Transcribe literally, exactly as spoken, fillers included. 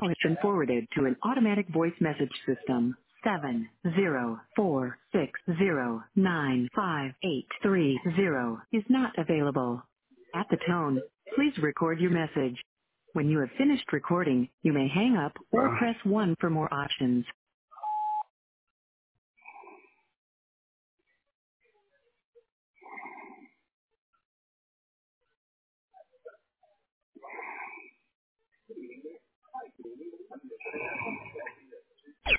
call has been forwarded to an automatic voice message system. Seven zero four six zero nine five eight three zero is not available. At the tone, please record your message. When you have finished recording, you may hang up or press one for more options.